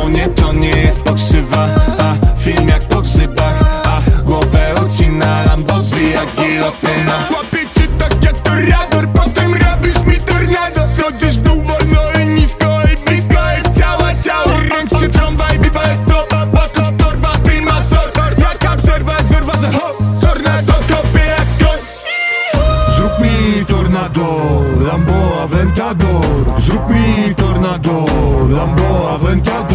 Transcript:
to nie jest pokrzywa, a film jak po grzybach, a głowę ucina Lamborghini jak gilotyna. Łapię cię tak jak toreador, potem robisz mi tornado. Schodzisz w dół wolno i nisko jest ciała. Ręk się trąba i biba jest topa, płatuć torba, prima sort. Jaka przerwa jest wyrwa, że ho, tornado kopie jak koń. Zrób mi tornado, Lambo Aventador. Zrób mi tornado, Lambo Aventador.